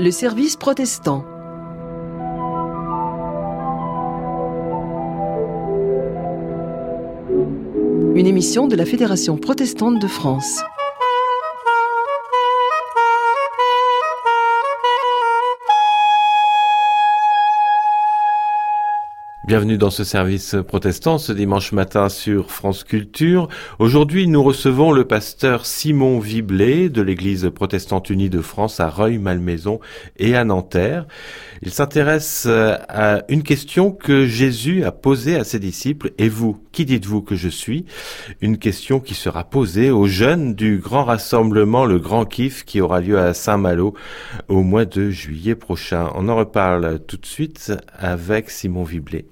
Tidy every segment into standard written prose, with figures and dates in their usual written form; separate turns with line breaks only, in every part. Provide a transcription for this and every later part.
Le service protestant. Une émission de la Fédération protestante de France.
Bienvenue dans ce service protestant ce dimanche matin sur France Culture. Aujourd'hui, nous recevons le pasteur Simon Viblet de l'Église protestante unie de France à Rueil-Malmaison et à Nanterre. Il s'intéresse à une question que Jésus a posée à ses disciples. Et vous, qui dites-vous que je suis ? Une question qui sera posée aux jeunes du grand rassemblement, le Grand Kiff, qui aura lieu à Saint-Malo au mois de juillet prochain. On en reparle tout de suite avec Simon Viblet.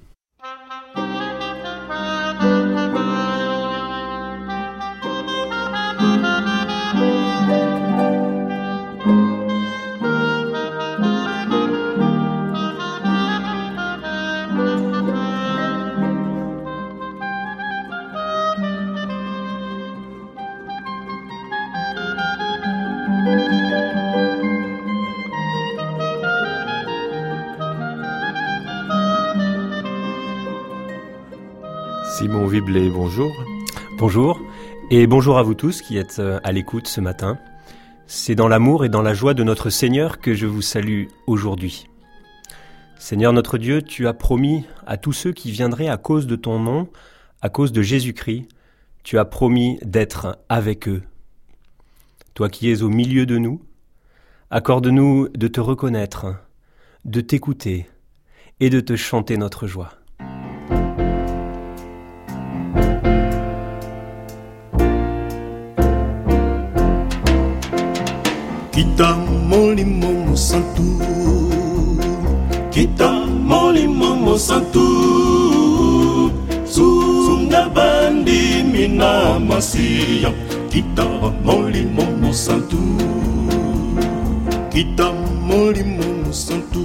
Simon Viblet, bonjour.
Bonjour, et bonjour à vous tous qui êtes à l'écoute ce matin. C'est dans l'amour et dans la joie de notre Seigneur que je vous salue aujourd'hui. Seigneur notre Dieu, tu as promis à tous ceux qui viendraient à cause de ton nom, à cause de Jésus-Christ, tu as promis d'être avec eux. Toi qui es au milieu de nous, accorde-nous de te reconnaître, de t'écouter et de te chanter notre joie.
Kita molimo mosantu, kita molimo mosantu, sunga bandi mina masia. Kita molimo mosantu, kita molimo mosantu,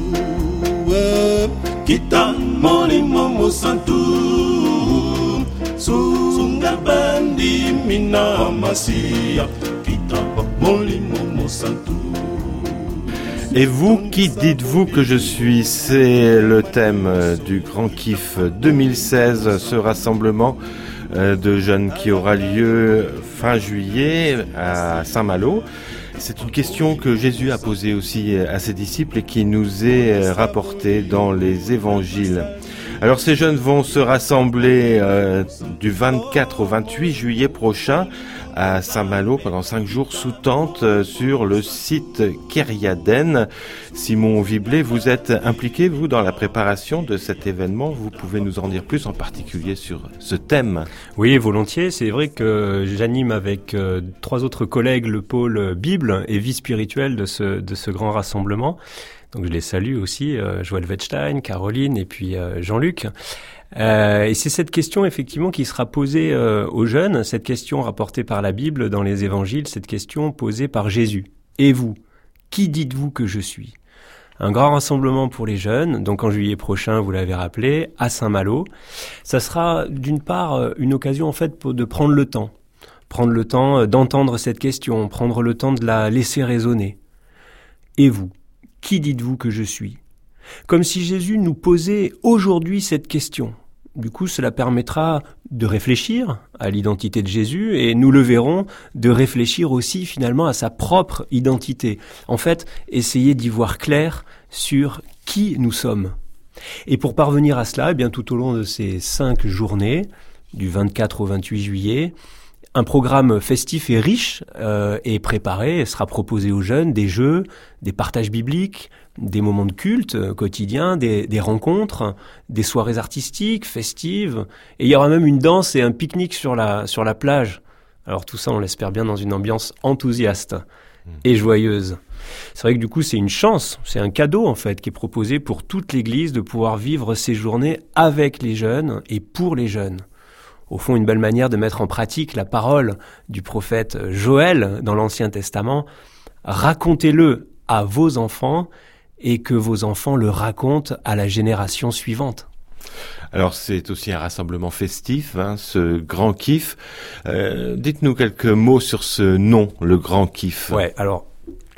kita molimo mosantu, sunga bandi mina masia. Kita molimo.
Et vous, qui dites-vous que je suis ? C'est le thème du Grand Kiff 2016, ce rassemblement de jeunes qui aura lieu fin juillet à Saint-Malo. C'est une question que Jésus a posée aussi à ses disciples et qui nous est rapportée dans les évangiles. Alors ces jeunes vont se rassembler du 24 au 28 juillet prochain à Saint-Malo pendant 5 jours sous tente sur le site Kériaden. Simon Viblet, vous êtes impliqué, vous, dans la préparation de cet événement. Vous pouvez nous en dire plus, en particulier sur ce thème ?
Oui, volontiers. C'est vrai que j'anime avec 3 autres collègues le pôle Bible et vie spirituelle de ce grand rassemblement. Donc je les salue aussi, Joël Wettstein, Caroline et puis Jean-Luc. Et c'est cette question effectivement qui sera posée aux jeunes, cette question rapportée par la Bible dans les évangiles, cette question posée par Jésus. Et vous, qui dites-vous que je suis ? Un grand rassemblement pour les jeunes, donc en juillet prochain, vous l'avez rappelé, à Saint-Malo. Ça sera d'une part une occasion en fait de prendre le temps d'entendre cette question, prendre le temps de la laisser résonner. Et vous, qui dites-vous que je suis ? Comme si Jésus nous posait aujourd'hui cette question. Du coup, cela permettra de réfléchir à l'identité de Jésus et nous le verrons, de réfléchir aussi finalement à sa propre identité. En fait, essayer d'y voir clair sur qui nous sommes. Et pour parvenir à cela, eh bien, tout au long de ces 5 journées, du 24 au 28 juillet, un programme festif et riche est préparé et sera proposé aux jeunes, des jeux, des partages bibliques, des moments de culte quotidiens, des rencontres, des soirées artistiques, festives. Et il y aura même une danse et un pique-nique sur la plage. Alors tout ça, on l'espère bien dans une ambiance enthousiaste et joyeuse. C'est vrai que du coup, c'est une chance, c'est un cadeau en fait qui est proposé pour toute l'Église de pouvoir vivre ces journées avec les jeunes et pour les jeunes. Au fond, une belle manière de mettre en pratique la parole du prophète Joël dans l'Ancien Testament. Racontez-le à vos enfants et que vos enfants le racontent à la génération suivante.
Alors c'est aussi un rassemblement festif, ce Grand Kiff. Dites-nous quelques mots sur ce nom, le Grand Kiff.
Ouais, alors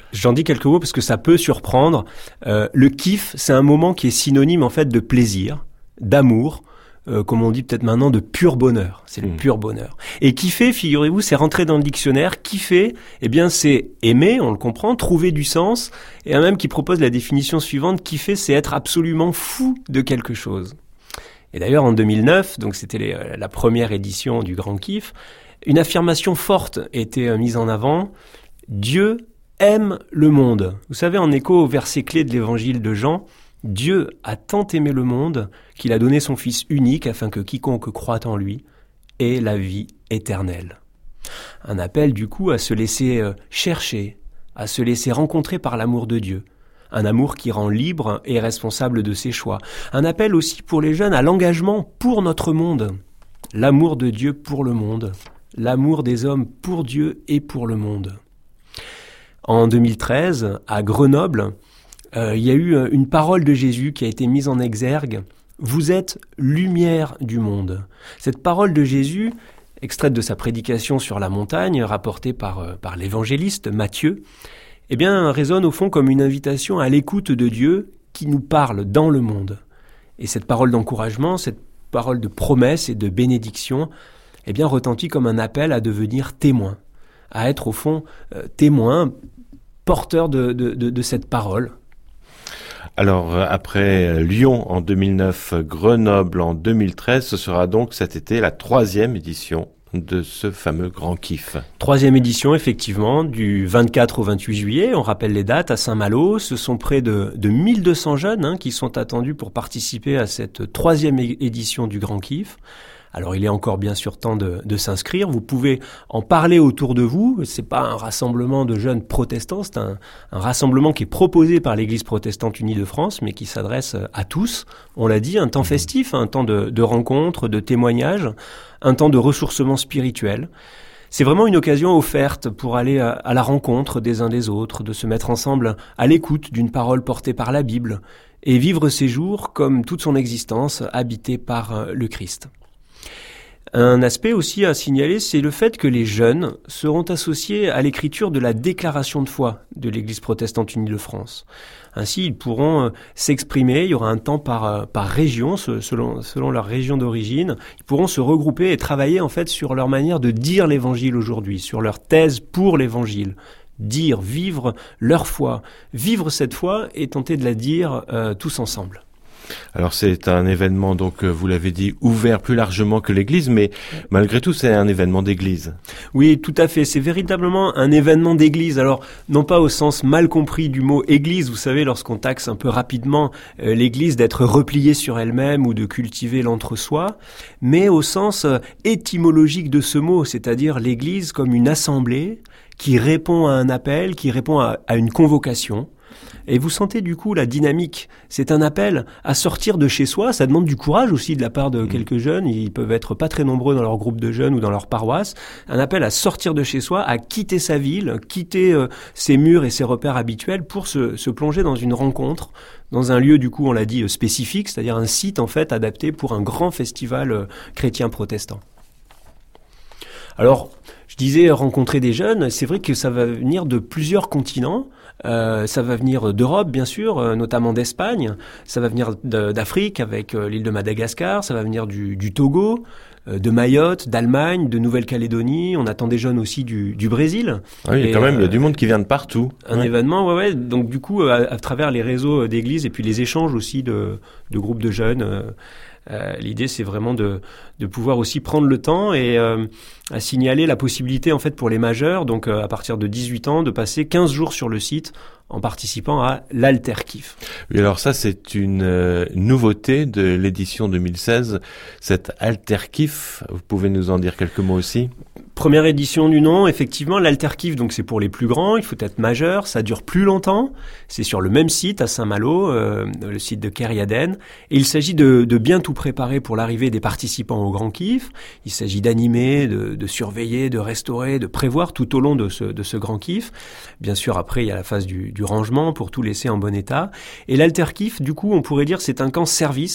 J'en dis quelques mots parce que ça peut surprendre. Le kiff, c'est un moment qui est synonyme en fait de plaisir, d'amour, comme on dit peut-être maintenant, de pur bonheur. C'est le pur bonheur. Et kiffer, figurez-vous, c'est rentrer dans le dictionnaire. Kiffer, eh bien, c'est aimer, on le comprend, trouver du sens. Et un même qui propose la définition suivante, kiffer, c'est être absolument fou de quelque chose. Et d'ailleurs, en 2009, donc c'était la première édition du Grand Kiff, une affirmation forte était mise en avant. Dieu aime le monde. Vous savez, en écho au verset clé de l'évangile de Jean, Dieu a tant aimé le monde qu'il a donné son Fils unique afin que quiconque croit en lui ait la vie éternelle. Un appel du coup à se laisser chercher, à se laisser rencontrer par l'amour de Dieu. Un amour qui rend libre et responsable de ses choix. Un appel aussi pour les jeunes à l'engagement pour notre monde. L'amour de Dieu pour le monde. L'amour des hommes pour Dieu et pour le monde. En 2013, à Grenoble, il y a eu une parole de Jésus qui a été mise en exergue. Vous êtes lumière du monde. Cette parole de Jésus, extraite de sa prédication sur la montagne, rapportée par l'évangéliste Matthieu, eh bien, résonne au fond comme une invitation à l'écoute de Dieu qui nous parle dans le monde. Et cette parole d'encouragement, cette parole de promesse et de bénédiction, eh bien, retentit comme un appel à devenir témoin, à être au fond témoin, porteur de cette parole.
Alors, après Lyon en 2009, Grenoble en 2013, ce sera donc cet été la 3e édition de ce fameux Grand Kiff.
3e édition, effectivement, du 24 au 28 juillet. On rappelle les dates à Saint-Malo. Ce sont près de 1200 jeunes qui sont attendus pour participer à cette 3e édition du Grand Kiff. Alors, il est encore bien sûr temps de s'inscrire. Vous pouvez en parler autour de vous. C'est pas un rassemblement de jeunes protestants, c'est un rassemblement qui est proposé par l'Église protestante unie de France, mais qui s'adresse à tous. On l'a dit, un temps festif, un temps de rencontres, de témoignages, un temps de ressourcement spirituel. C'est vraiment une occasion offerte pour aller à la rencontre des uns des autres, de se mettre ensemble à l'écoute d'une parole portée par la Bible et vivre ces jours comme toute son existence habitée par le Christ. Un aspect aussi à signaler, c'est le fait que les jeunes seront associés à l'écriture de la déclaration de foi de l'Église protestante unie de France. Ainsi, ils pourront s'exprimer, il y aura un temps par région, selon leur région d'origine. Ils pourront se regrouper et travailler en fait sur leur manière de dire l'Évangile aujourd'hui, sur leur thèse pour l'Évangile. Dire, vivre leur foi, vivre cette foi et tenter de la dire tous ensemble.
Alors c'est un événement, donc vous l'avez dit, ouvert plus largement que l'Église, mais malgré tout c'est un événement d'Église.
Oui, tout à fait, c'est véritablement un événement d'Église. Alors non pas au sens mal compris du mot Église, vous savez, lorsqu'on taxe un peu rapidement l'Église d'être repliée sur elle-même ou de cultiver l'entre-soi, mais au sens étymologique de ce mot, c'est-à-dire l'Église comme une assemblée qui répond à un appel, qui répond à une convocation. Et vous sentez du coup la dynamique. C'est un appel à sortir de chez soi. Ça demande du courage aussi de la part de quelques jeunes. Ils peuvent être pas très nombreux dans leur groupe de jeunes ou dans leur paroisse. Un appel à sortir de chez soi, à quitter sa ville, quitter ses murs et ses repères habituels pour se plonger dans une rencontre, dans un lieu du coup, on l'a dit, spécifique, c'est-à-dire un site en fait adapté pour un grand festival chrétien protestant. Alors, je disais rencontrer des jeunes, c'est vrai que ça va venir de plusieurs continents. Ça va venir d'Europe, bien sûr, notamment d'Espagne. Ça va venir d'Afrique avec l'île de Madagascar. Ça va venir du Togo, de Mayotte, d'Allemagne, de Nouvelle-Calédonie. On attend des jeunes aussi du Brésil.
Ah oui, il y a quand même du monde qui vient de partout.
Un événement, ouais. Donc du coup, à travers les réseaux d'églises et puis les échanges aussi de groupes de jeunes. L'idée, c'est vraiment de pouvoir aussi prendre le temps et à signaler la possibilité en fait pour les majeurs, donc à partir de 18 ans, de passer 15 jours sur le site en participant à l'Alterkiff.
Oui, alors ça, c'est une nouveauté de l'édition 2016, cet Alterkiff. Vous pouvez nous en dire quelques mots aussi ?
Première édition du nom, effectivement, l'Alterkiff, donc c'est pour les plus grands, il faut être majeur, ça dure plus longtemps, c'est sur le même site à Saint-Malo, le site de Kerriaden, et il s'agit de bien tout préparer pour l'arrivée des participants au Grand Kiff. Il s'agit d'animer, de surveiller, de restaurer, de prévoir tout au long de ce Grand Kiff. Bien sûr, après, il y a la phase du rangement pour tout laisser en bon état. Et l'Alterkiff, du coup, on pourrait dire c'est un camp service.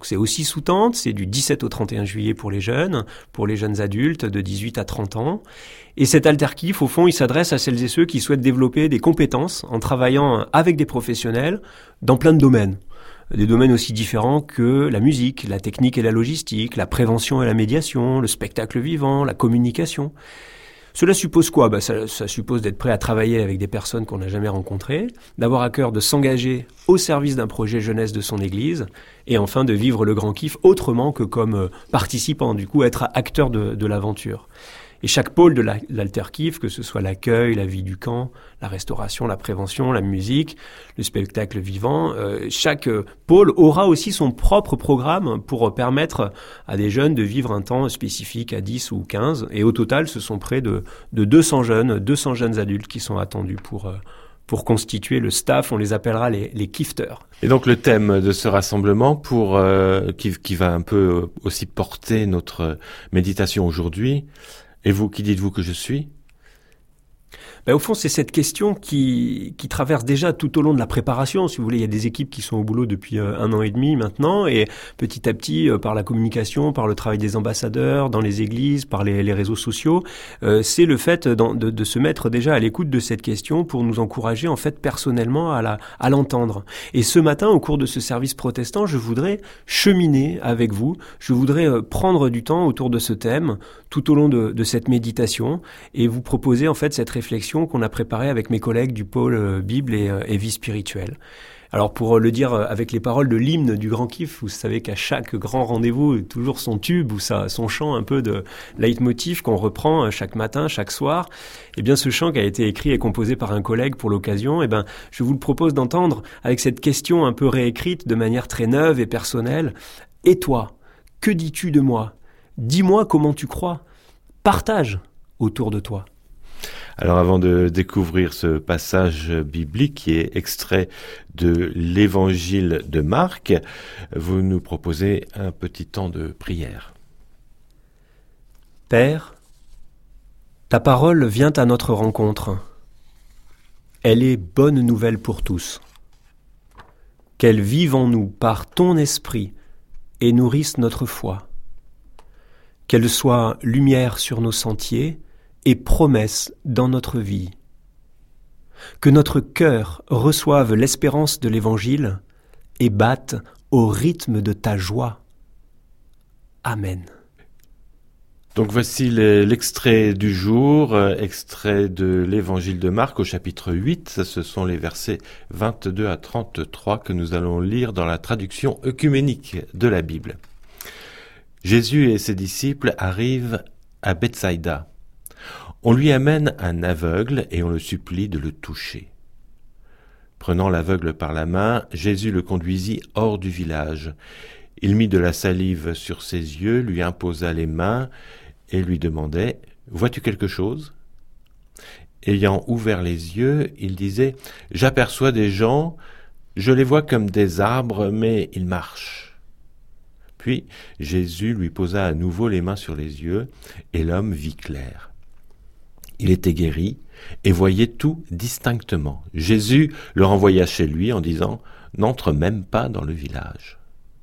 C'est aussi sous tente, c'est du 17 au 31 juillet pour les jeunes adultes de 18 à 30 ans. Et cet Alterkif, au fond, il s'adresse à celles et ceux qui souhaitent développer des compétences en travaillant avec des professionnels dans plein de domaines. Des domaines aussi différents que la musique, la technique et la logistique, la prévention et la médiation, le spectacle vivant, la communication. Cela suppose quoi ? Ça suppose d'être prêt à travailler avec des personnes qu'on n'a jamais rencontrées, d'avoir à cœur de s'engager au service d'un projet jeunesse de son église, et enfin de vivre le grand kiff autrement que comme participant, du coup être acteur de l'aventure. Et chaque pôle de l'Alterkif, que ce soit l'accueil, la vie du camp, la restauration, la prévention, la musique, le spectacle vivant, chaque pôle aura aussi son propre programme pour permettre à des jeunes de vivre un temps spécifique à 10 ou 15. Et au total, ce sont près de 200 jeunes adultes qui sont attendus pour constituer le staff. On les appellera les kifters.
Et donc le thème de ce rassemblement qui va un peu aussi porter notre méditation aujourd'hui. Et vous, qui dites-vous que je suis ?
Au fond, c'est cette question qui traverse déjà tout au long de la préparation. Si vous voulez, il y a des équipes qui sont au boulot depuis 1 an et demi maintenant, et petit à petit, par la communication, par le travail des ambassadeurs, dans les églises, par les réseaux sociaux, c'est le fait de se mettre déjà à l'écoute de cette question pour nous encourager, en fait, personnellement à l'entendre. Et ce matin, au cours de ce service protestant, je voudrais cheminer avec vous, je voudrais prendre du temps autour de ce thème, tout au long de cette méditation, et vous proposer, en fait, cette réflexion qu'on a préparée avec mes collègues du pôle Bible et vie spirituelle. Alors pour le dire avec les paroles de l'hymne du Grand Kiff, vous savez qu'à chaque grand rendez-vous, toujours son tube ou son chant un peu de leitmotiv qu'on reprend chaque matin, chaque soir. Eh bien ce chant qui a été écrit et composé par un collègue pour l'occasion, je vous le propose d'entendre avec cette question un peu réécrite de manière très neuve et personnelle. Et toi, que dis-tu de moi ? Dis-moi comment tu crois. Partage autour de toi.
Alors avant de découvrir ce passage biblique qui est extrait de l'évangile de Marc, vous nous proposez un petit temps de prière.
Père, ta parole vient à notre rencontre. Elle est bonne nouvelle pour tous. Qu'elle vive en nous par ton esprit et nourrisse notre foi. Qu'elle soit lumière sur nos sentiers et promesse dans notre vie. Que notre cœur reçoive l'espérance de l'Évangile et batte au rythme de ta joie. Amen.
Donc voici l'extrait du jour, extrait de l'Évangile de Marc au chapitre 8. Ce sont les versets 22 à 33 que nous allons lire dans la traduction œcuménique de la Bible. Jésus et ses disciples arrivent à Bethsaïda. On lui amène un aveugle et on le supplie de le toucher. Prenant l'aveugle par la main, Jésus le conduisit hors du village. Il mit de la salive sur ses yeux, lui imposa les mains et lui demandait « Vois-tu quelque chose ?» Ayant ouvert les yeux, il disait « J'aperçois des gens, je les vois comme des arbres, mais ils marchent. » Puis Jésus lui posa à nouveau les mains sur les yeux et l'homme vit clair. Il était guéri et voyait tout distinctement. Jésus le renvoya chez lui en disant « N'entre même pas dans le village. »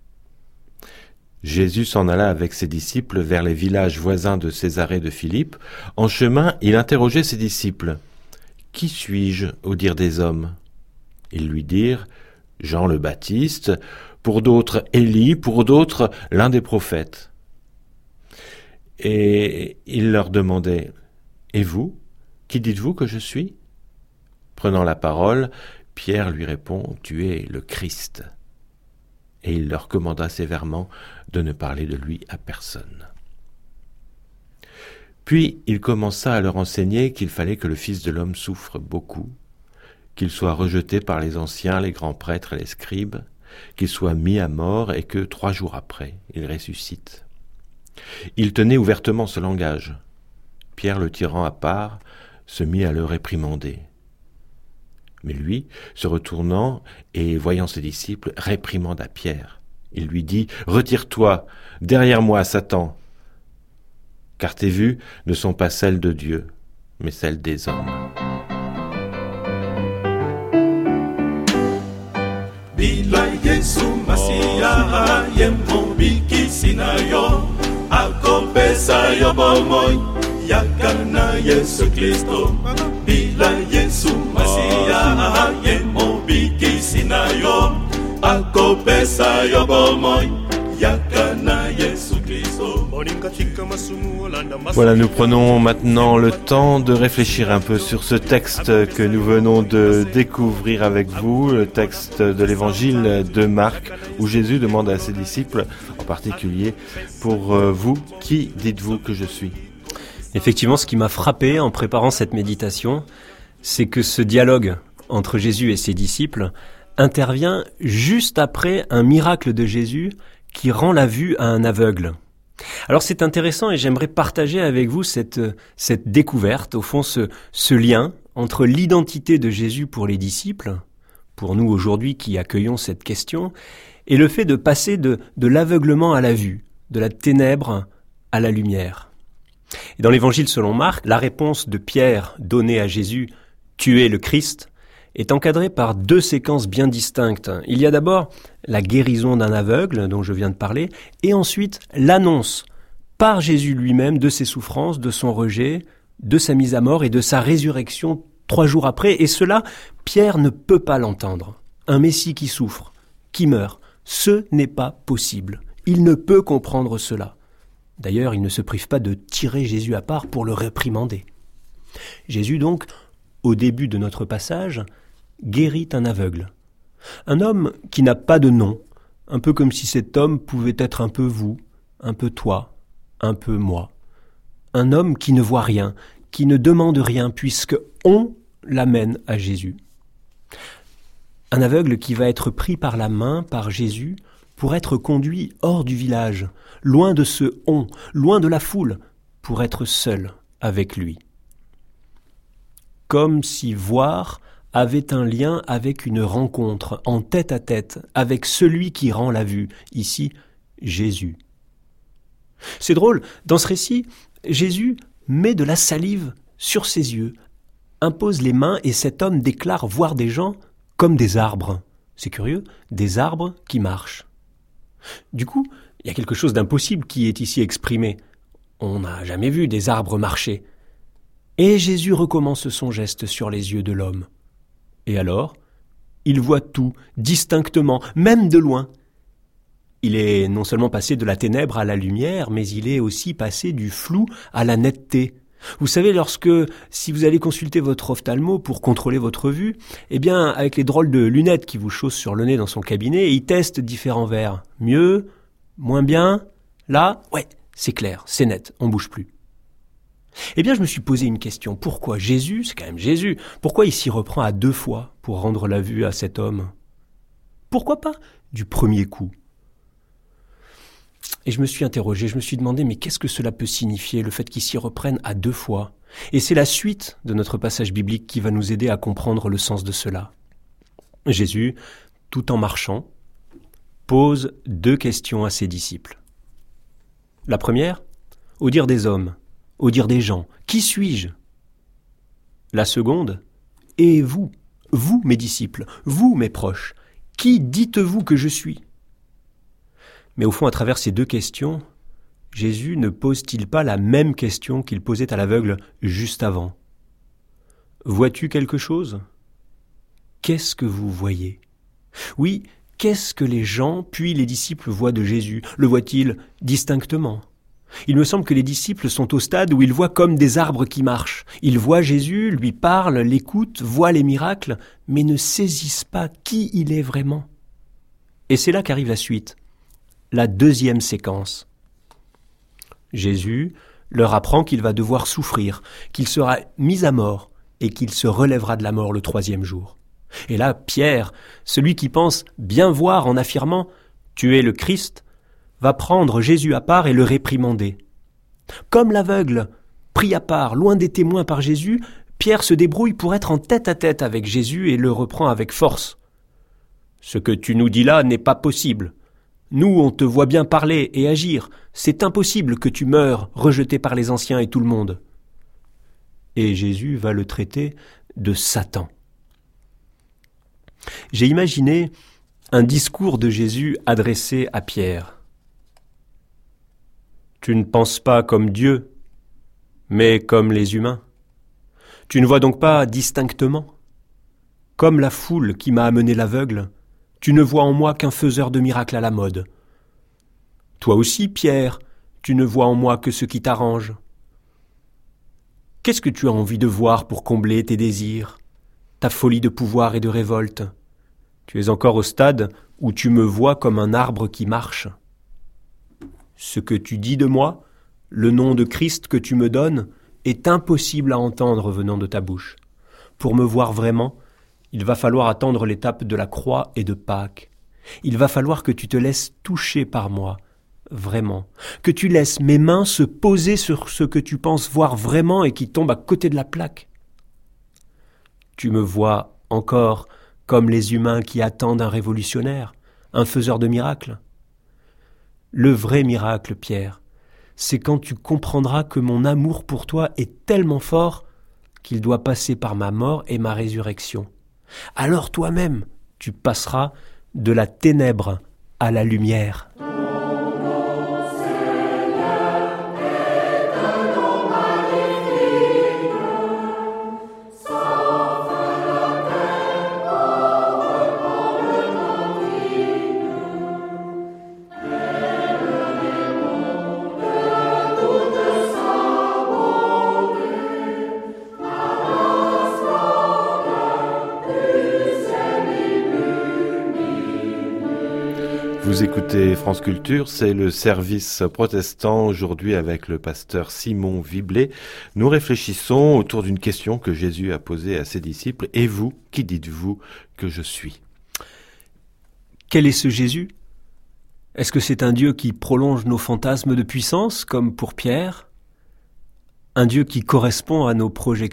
Jésus s'en alla avec ses disciples vers les villages voisins de Césarée de Philippe. En chemin, il interrogeait ses disciples. « Qui suis-je au dire des hommes ?» Ils lui dirent « Jean le Baptiste, pour d'autres Élie, pour d'autres l'un des prophètes. » Et il leur demandait « Et vous, qui dites-vous que je suis ?» Prenant la parole, Pierre lui répond « Tu es le Christ. » Et il leur commanda sévèrement de ne parler de lui à personne. Puis il commença à leur enseigner qu'il fallait que le Fils de l'homme souffre beaucoup, qu'il soit rejeté par les anciens, les grands prêtres et les scribes, qu'il soit mis à mort et que 3 jours après, il ressuscite. Il tenait ouvertement ce langage. Pierre, le tirant à part, se mit à le réprimander. Mais lui, se retournant et voyant ses disciples, réprimanda Pierre. Il lui dit « Retire-toi, derrière moi, Satan, car tes vues ne sont pas celles de Dieu, mais celles des hommes. »
Bila Yesu Masiya ye mobikisi na yo akopesa yo bomoi yaka na Yesu Kristo bila Yesu Masiya ye mobikisi na yo akopesa yo bomoi yaka na Yesu Kristo.
Voilà, nous prenons maintenant le temps de réfléchir un peu sur ce texte que nous venons de découvrir avec vous, le texte de l'évangile de Marc, où Jésus demande à ses disciples, en particulier, pour vous, qui dites-vous que je suis ?
Effectivement, ce qui m'a frappé en préparant cette méditation, c'est que ce dialogue entre Jésus et ses disciples intervient juste après un miracle de Jésus qui rend la vue à un aveugle. Alors c'est intéressant et j'aimerais partager avec vous cette découverte, au fond ce lien entre l'identité de Jésus pour les disciples, pour nous aujourd'hui qui accueillons cette question, et le fait de passer de l'aveuglement à la vue, de la ténèbre à la lumière. Et dans l'évangile selon Marc, la réponse de Pierre donnée à Jésus « Tu es le Christ » est encadrée par deux séquences bien distinctes. Il y a d'abord la guérison d'un aveugle, dont je viens de parler, et ensuite l'annonce par Jésus lui-même de ses souffrances, de son rejet, de sa mise à mort et de sa résurrection 3 jours après. Et cela, Pierre ne peut pas l'entendre. Un Messie qui souffre, qui meurt, ce n'est pas possible. Il ne peut comprendre cela. D'ailleurs, il ne se prive pas de tirer Jésus à part pour le réprimander. Jésus donc, au début de notre passage, guérit un aveugle. Un homme qui n'a pas de nom, un peu comme si cet homme pouvait être un peu vous, un peu toi, un peu moi. Un homme qui ne voit rien, qui ne demande rien, puisque on l'amène à Jésus. Un aveugle qui va être pris par la main par Jésus pour être conduit hors du village, loin de ce on, loin de la foule, pour être seul avec lui. Comme si voir avait un lien avec une rencontre en tête-à-tête avec celui qui rend la vue, ici Jésus. C'est drôle, dans ce récit, Jésus met de la salive sur ses yeux, impose les mains et cet homme déclare voir des gens comme des arbres. C'est curieux, des arbres qui marchent. Du coup, il y a quelque chose d'impossible qui est ici exprimé. On n'a jamais vu des arbres marcher. Et Jésus recommence son geste sur les yeux de l'homme. Et alors, il voit tout, distinctement, même de loin. Il est non seulement passé de la ténèbre à la lumière, mais il est aussi passé du flou à la netteté. Vous savez, si vous allez consulter votre ophtalmo pour contrôler votre vue, eh bien, avec les drôles de lunettes qui vous chaussent sur le nez dans son cabinet, il teste différents verres. Mieux, moins bien, là, ouais, c'est clair, c'est net, on bouge plus. Eh bien, je me suis posé une question. Pourquoi Jésus, c'est quand même Jésus, pourquoi il s'y reprend à 2 fois pour rendre la vue à cet homme ? Pourquoi pas du premier coup ? Et je me suis interrogé, je me suis demandé, mais qu'est-ce que cela peut signifier, le fait qu'il s'y reprenne à 2 fois ? Et c'est la suite de notre passage biblique qui va nous aider à comprendre le sens de cela. Jésus, tout en marchant, pose 2 questions à ses disciples. La première, au dire des hommes, au dire des gens, qui suis-je ? La seconde, et vous, mes disciples, vous, mes proches, qui dites-vous que je suis ? Mais au fond, à travers ces 2 questions, Jésus ne pose-t-il pas la même question qu'il posait à l'aveugle juste avant ? Vois-tu quelque chose ? Qu'est-ce que vous voyez ? Oui, qu'est-ce que les gens, puis les disciples voient de Jésus ? Le voient-ils distinctement ? Il me semble que les disciples sont au stade où ils voient comme des arbres qui marchent. Ils voient Jésus, lui parlent, l'écoutent, voient les miracles, mais ne saisissent pas qui il est vraiment. Et c'est là qu'arrive la suite, la 2e séquence. Jésus leur apprend qu'il va devoir souffrir, qu'il sera mis à mort et qu'il se relèvera de la mort le 3e jour. Et là, Pierre, celui qui pense bien voir en affirmant « Tu es le Christ », va prendre Jésus à part et le réprimander. Comme l'aveugle, pris à part, loin des témoins par Jésus, Pierre se débrouille pour être en tête-à-tête avec Jésus et le reprend avec force. « Ce que tu nous dis là n'est pas possible. Nous, on te voit bien parler et agir. C'est impossible que tu meures, rejeté par les anciens et tout le monde. » Et Jésus va le traiter de Satan. J'ai imaginé un discours de Jésus adressé à Pierre. Tu ne penses pas comme Dieu, mais comme les humains. Tu ne vois donc pas distinctement. Comme la foule qui m'a amené l'aveugle, tu ne vois en moi qu'un faiseur de miracles à la mode. Toi aussi, Pierre, tu ne vois en moi que ce qui t'arrange. Qu'est-ce que tu as envie de voir pour combler tes désirs, ta folie de pouvoir et de révolte? Tu es encore au stade où tu me vois comme un arbre qui marche. Ce que tu dis de moi, le nom de Christ que tu me donnes, est impossible à entendre venant de ta bouche. Pour me voir vraiment, il va falloir attendre l'étape de la croix et de Pâques. Il va falloir que tu te laisses toucher par moi, vraiment, que tu laisses mes mains se poser sur ce que tu penses voir vraiment et qui tombe à côté de la plaque. Tu me vois encore comme les humains qui attendent un révolutionnaire, un faiseur de miracles. Le vrai miracle, Pierre, c'est quand tu comprendras que mon amour pour toi est tellement fort qu'il doit passer par ma mort et ma résurrection. Alors toi-même, tu passeras de la ténèbre à la lumière.
Vous écoutez France Culture, c'est le service protestant aujourd'hui avec le pasteur Simon Viblet. Nous réfléchissons autour d'une question que Jésus a posée à ses disciples. Et vous, qui dites-vous que je suis ?
Quel est ce Jésus ? Est-ce que c'est un Dieu qui prolonge nos fantasmes de puissance, comme pour Pierre ? Un Dieu qui correspond à nos projections ?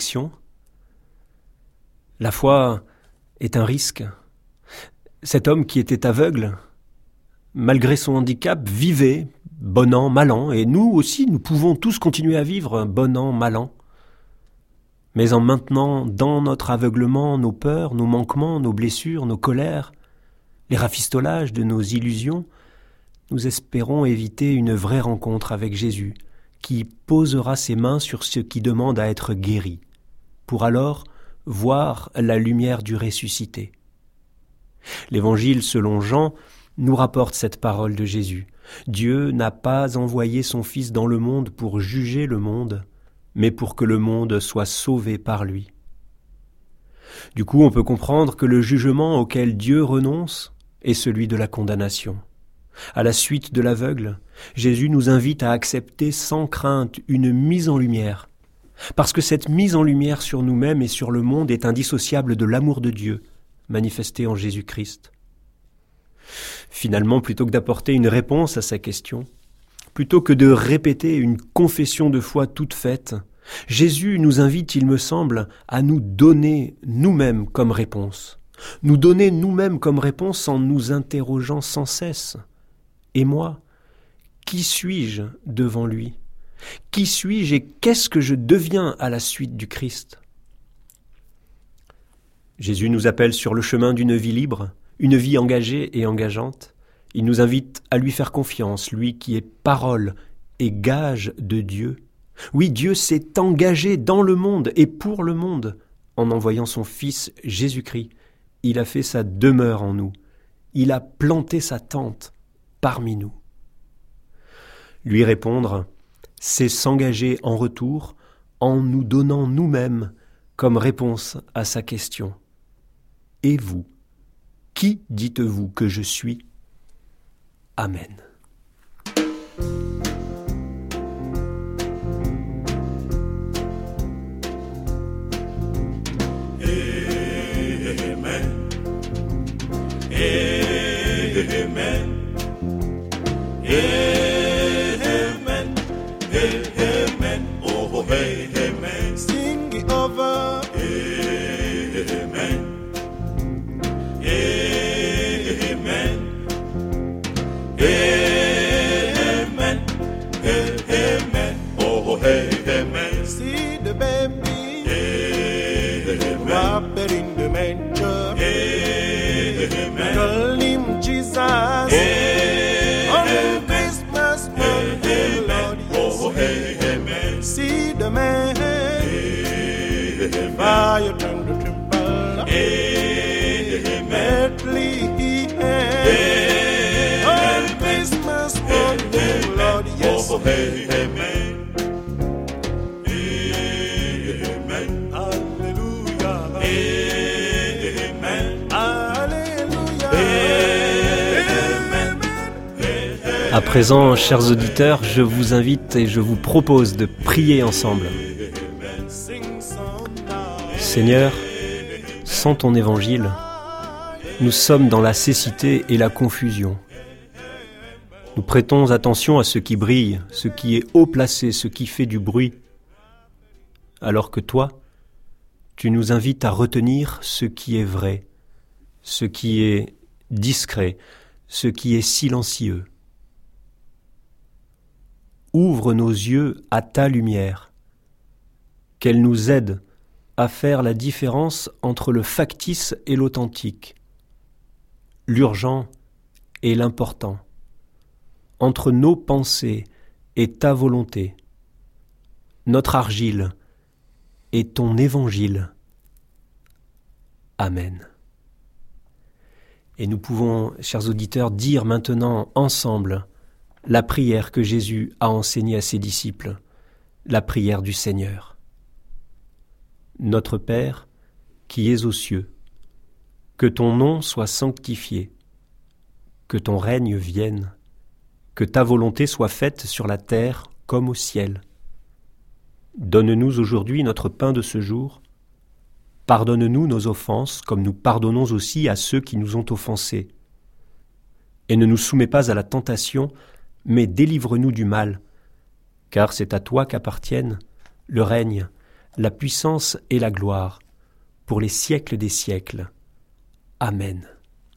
La foi est un risque. Cet homme qui était aveugle, malgré son handicap, vivait, bon an, mal an, et nous aussi, nous pouvons tous continuer à vivre, bon an, mal an. Mais en maintenant dans notre aveuglement nos peurs, nos manquements, nos blessures, nos colères, les rafistolages de nos illusions, nous espérons éviter une vraie rencontre avec Jésus, qui posera ses mains sur ceux qui demandent à être guéris, pour alors voir la lumière du ressuscité. L'Évangile selon Jean nous rapporte cette parole de Jésus. Dieu n'a pas envoyé son Fils dans le monde pour juger le monde, mais pour que le monde soit sauvé par lui. Du coup, on peut comprendre que le jugement auquel Dieu renonce est celui de la condamnation. À la suite de l'aveugle, Jésus nous invite à accepter sans crainte une mise en lumière, parce que cette mise en lumière sur nous-mêmes et sur le monde est indissociable de l'amour de Dieu, manifesté en Jésus-Christ. Finalement, plutôt que d'apporter une réponse à sa question, plutôt que de répéter une confession de foi toute faite, Jésus nous invite, il me semble, à nous donner nous-mêmes comme réponse. Nous donner nous-mêmes comme réponse en nous interrogeant sans cesse. Et moi, qui suis-je devant lui ? Qui suis-je et qu'est-ce que je deviens à la suite du Christ ? Jésus nous appelle sur le chemin d'une vie libre, une vie engagée et engageante. Il nous invite à lui faire confiance, lui qui est parole et gage de Dieu. Oui, Dieu s'est engagé dans le monde et pour le monde en envoyant son Fils Jésus-Christ. Il a fait sa demeure en nous. Il a planté sa tente parmi nous. Lui répondre, c'est s'engager en retour en nous donnant nous-mêmes comme réponse à sa question. Et vous ? Qui dites-vous que je suis ? Amen.
Amen. Amen. Oh, hey, amen. Sing it over. Amen. Amen. Amen. Amen. Oh, hey, amen. See the baby. Amen. Wrapped in the manger. Amen. Call him hey, amen. Amen. Hallelujah. Amen. Hallelujah. Amen.
À présent, chers auditeurs, je vous invite et je vous propose de prier ensemble. Seigneur, sans ton évangile, nous sommes dans la cécité et la confusion. Nous prêtons attention à ce qui brille, ce qui est haut placé, ce qui fait du bruit, alors que toi, tu nous invites à retenir ce qui est vrai, ce qui est discret, ce qui est silencieux. Ouvre nos yeux à ta lumière, qu'elle nous aide à faire la différence entre le factice et l'authentique, l'urgent et l'important, entre nos pensées et ta volonté, notre argile et ton évangile. Amen. Et nous pouvons, chers auditeurs, dire maintenant ensemble la prière que Jésus a enseignée à ses disciples, la prière du Seigneur. Notre Père, qui es aux cieux, que ton nom soit sanctifié, que ton règne vienne, que ta volonté soit faite sur la terre comme au ciel. Donne-nous aujourd'hui notre pain de ce jour. Pardonne-nous nos offenses, comme nous pardonnons aussi à ceux qui nous ont offensés. Et ne nous soumets pas à la tentation, mais délivre-nous du mal, car c'est à toi qu'appartiennent le règne, la puissance et la gloire, pour les siècles des siècles. Amen.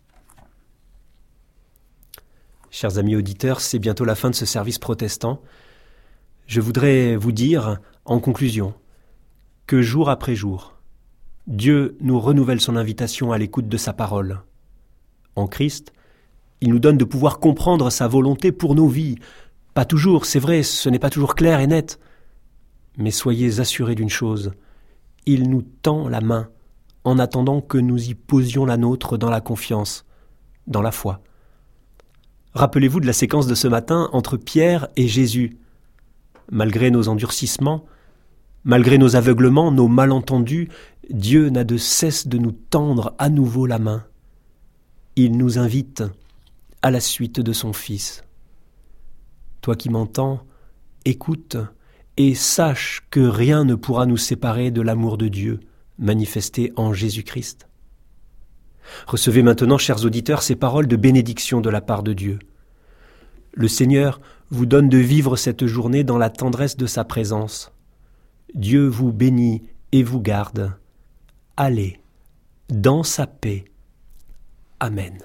Chers amis auditeurs, c'est bientôt la fin de ce service protestant. Je voudrais vous dire, en conclusion, que jour après jour, Dieu nous renouvelle son invitation à l'écoute de sa parole. En Christ, il nous donne de pouvoir comprendre sa volonté pour nos vies. Pas toujours, c'est vrai, ce n'est pas toujours clair et net. Mais soyez assurés d'une chose, il nous tend la main en attendant que nous y posions la nôtre dans la confiance, dans la foi. Rappelez-vous de la séquence de ce matin entre Pierre et Jésus. Malgré nos endurcissements, malgré nos aveuglements, nos malentendus, Dieu n'a de cesse de nous tendre à nouveau la main. Il nous invite à la suite de son Fils. Toi qui m'entends, écoute et sache que rien ne pourra nous séparer de l'amour de Dieu manifesté en Jésus-Christ. Recevez maintenant, chers auditeurs, ces paroles de bénédiction de la part de Dieu. Le Seigneur vous donne de vivre cette journée dans la tendresse de sa présence. Dieu vous bénit et vous garde. Allez, dans sa paix. Amen.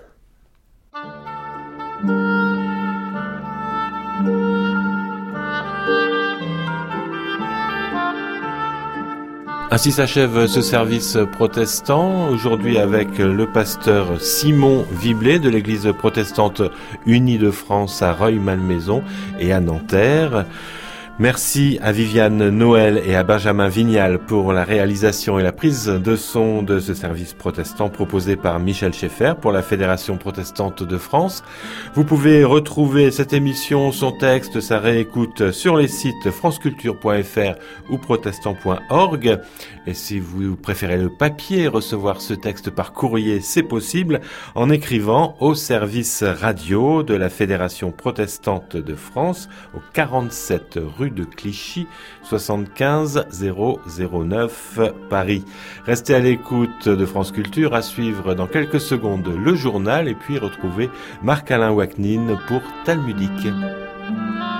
Ainsi s'achève ce service protestant, aujourd'hui avec le pasteur Simon Viblet de l'église protestante unie de France à Rueil-Malmaison et à Nanterre. Merci à Viviane Noël et à Benjamin Vignal pour la réalisation et la prise de son de ce service protestant proposé par Michel Schaeffer pour la Fédération protestante de France. Vous pouvez retrouver cette émission, son texte, sa réécoute sur les sites franceculture.fr ou protestant.org. Et si vous préférez le papier, recevoir ce texte par courrier, c'est possible en écrivant au service radio de la Fédération protestante de France au 47 rue de Clichy, 75 009 Paris. Restez à l'écoute de France Culture, à suivre dans quelques secondes le journal et puis retrouver Marc-Alain Waknin pour Talmudique.